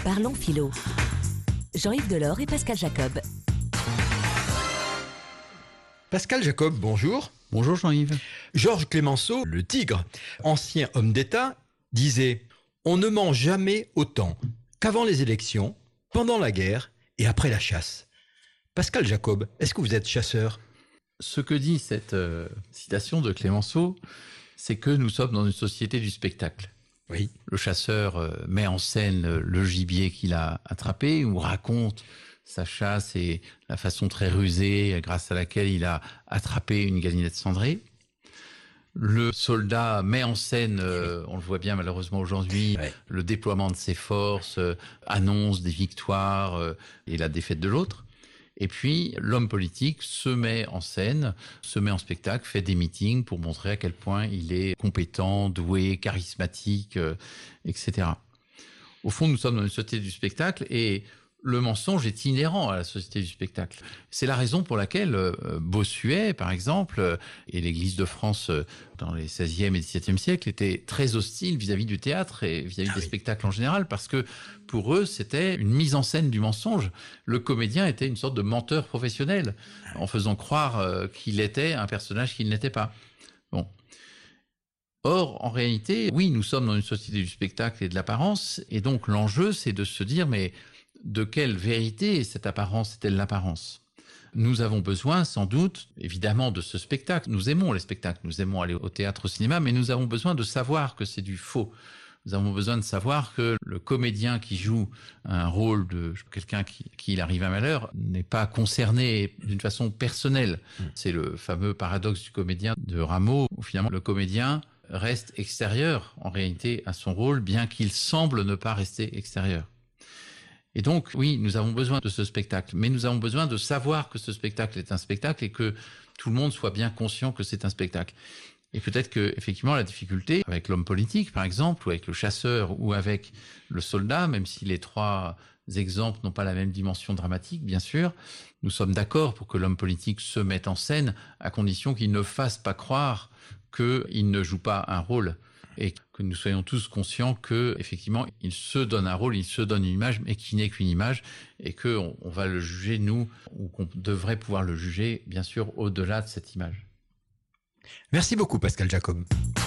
Parlons philo. Jean-Yves Delors et Pascal Jacob. Pascal Jacob, bonjour. Bonjour Jean-Yves. Georges Clemenceau, le tigre, ancien homme d'État, disait « On ne ment jamais autant qu'avant les élections, pendant la guerre et après la chasse ». Pascal Jacob, est-ce que vous êtes chasseur ? Ce que dit cette citation de Clemenceau, c'est que nous sommes dans une société du spectacle. Oui. Le chasseur met en scène le gibier qu'il a attrapé ou raconte sa chasse et la façon très rusée grâce à laquelle il a attrapé une galinette cendrée. Le soldat met en scène, on le voit bien malheureusement aujourd'hui, le déploiement de ses forces, annonce des victoires et la défaite de l'autre. Et puis, l'homme politique se met en scène, se met en spectacle, fait des meetings pour montrer à quel point il est compétent, doué, charismatique, etc. Au fond, nous sommes dans une société du spectacle et le mensonge est inhérent à la société du spectacle. C'est la raison pour laquelle Bossuet, par exemple, et l'Église de France dans les XVIe et XVIIe siècles étaient très hostiles vis-à-vis du théâtre et vis-à-vis des spectacles en général, parce que pour eux, c'était une mise en scène du mensonge. Le comédien était une sorte de menteur professionnel, en faisant croire qu'il était un personnage qu'il n'était pas. Bon. Or, en réalité, oui, nous sommes dans une société du spectacle et de l'apparence, et donc l'enjeu, c'est de se dire, mais de quelle vérité cette apparence est-elle l'apparence ? Nous avons besoin, sans doute, évidemment, de ce spectacle. Nous aimons les spectacles, nous aimons aller au théâtre, au cinéma, mais nous avons besoin de savoir que c'est du faux. Nous avons besoin de savoir que le comédien qui joue un rôle de quelqu'un qui il arrive un malheur n'est pas concerné d'une façon personnelle. C'est le fameux paradoxe du comédien de Rameau, où finalement le comédien reste extérieur, en réalité, à son rôle, bien qu'il semble ne pas rester extérieur. Et donc, oui, nous avons besoin de ce spectacle, mais nous avons besoin de savoir que ce spectacle est un spectacle et que tout le monde soit bien conscient que c'est un spectacle. Et peut-être que, effectivement, la difficulté avec l'homme politique, par exemple, ou avec le chasseur, ou avec le soldat, même si les trois exemples n'ont pas la même dimension dramatique, bien sûr, nous sommes d'accord pour que l'homme politique se mette en scène à condition qu'il ne fasse pas croire qu'il ne joue pas un rôle. Et que nous soyons tous conscients que, effectivement, il se donne un rôle, il se donne une image, mais qui n'est qu'une image, et que on va le juger, nous, ou qu'on devrait pouvoir le juger, bien sûr, au-delà de cette image. Merci beaucoup, Pascal Jacob.